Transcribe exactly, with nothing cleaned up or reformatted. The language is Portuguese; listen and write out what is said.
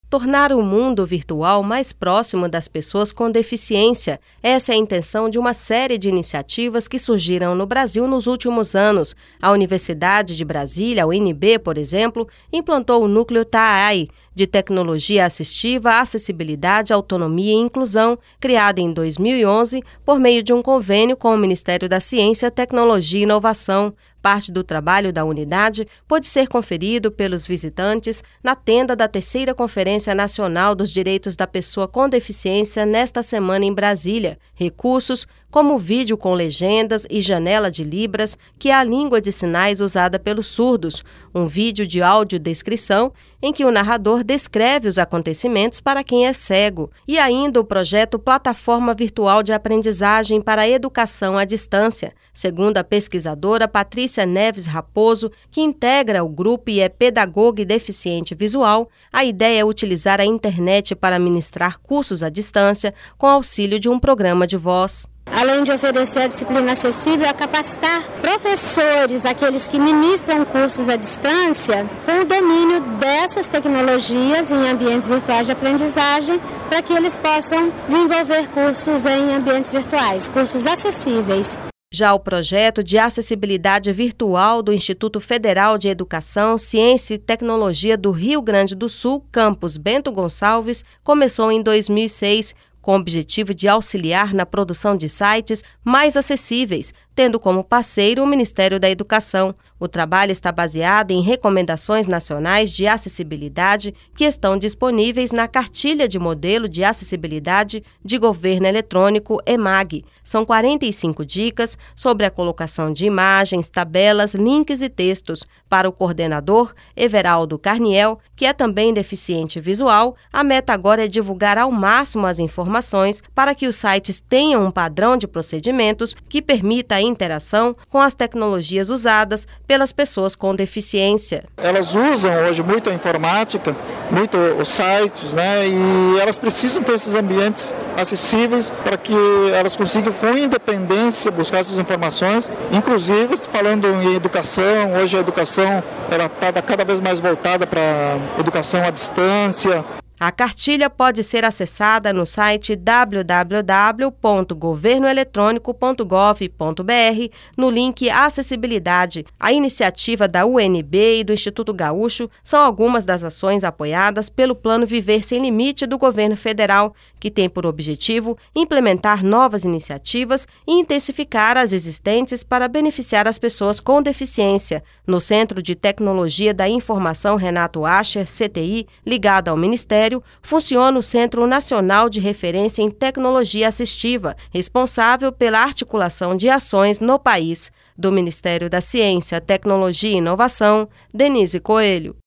Tornar o mundo virtual mais próximo das pessoas com deficiência. Essa é a intenção de uma série de iniciativas que surgiram no Brasil nos últimos anos. A Universidade de Brasília, a U N B, por exemplo, implantou o núcleo T A I, de Tecnologia Assistiva, Acessibilidade, Autonomia e Inclusão, criada em dois mil e onze por meio de um convênio com o Ministério da Ciência, Tecnologia e Inovação. Parte do trabalho da unidade pode ser conferido pelos visitantes na tenda da terceira Conferência Nacional dos Direitos da Pessoa com Deficiência nesta semana em Brasília. Recursos como vídeo com legendas e janela de Libras, que é a língua de sinais usada pelos surdos, um vídeo de audiodescrição em que o narrador descreve os acontecimentos para quem é cego, e ainda o projeto Plataforma Virtual de Aprendizagem para a Educação à Distância. Segundo a pesquisadora Patrícia Neves Raposo, que integra o grupo e é pedagoga e deficiente visual, a ideia é utilizar a internet para ministrar cursos à distância com auxílio de um programa de voz. Além de oferecer a disciplina acessível, a capacitar professores, aqueles que ministram cursos à distância, com o domínio dessas tecnologias em ambientes virtuais de aprendizagem, para que eles possam desenvolver cursos em ambientes virtuais, cursos acessíveis. Já o projeto de acessibilidade virtual do Instituto Federal de Educação, Ciência e Tecnologia do Rio Grande do Sul, campus Bento Gonçalves, começou em dois mil e seis, com o objetivo de auxiliar na produção de sites mais acessíveis, tendo como parceiro o Ministério da Educação. O trabalho está baseado em recomendações nacionais de acessibilidade que estão disponíveis na Cartilha de Modelo de Acessibilidade de Governo Eletrônico, EMAG. São quarenta e cinco dicas sobre a colocação de imagens, tabelas, links e textos. Para o coordenador, Everaldo Carniel, que é também deficiente visual, a meta agora é divulgar ao máximo as informações para que os sites tenham um padrão de procedimentos que permita a interação com as tecnologias usadas pelas pessoas com deficiência. Elas usam hoje muito a informática, muito os sites, né? E elas precisam ter esses ambientes acessíveis para que elas consigam, com independência, buscar essas informações. Inclusive, falando em educação, hoje a educação está cada vez mais voltada para a educação à distância. A cartilha pode ser acessada no site w w w ponto governo eletrônico ponto gov ponto b r no link Acessibilidade. A iniciativa da U N B e do Instituto Gaúcho são algumas das ações apoiadas pelo Plano Viver Sem Limite do Governo Federal, que tem por objetivo implementar novas iniciativas e intensificar as existentes para beneficiar as pessoas com deficiência. No Centro de Tecnologia da Informação Renato Ascher, C T I, ligado ao Ministério, funciona o Centro Nacional de Referência em Tecnologia Assistiva, responsável pela articulação de ações no país. Do Ministério da Ciência, Tecnologia e Inovação, Denise Coelho.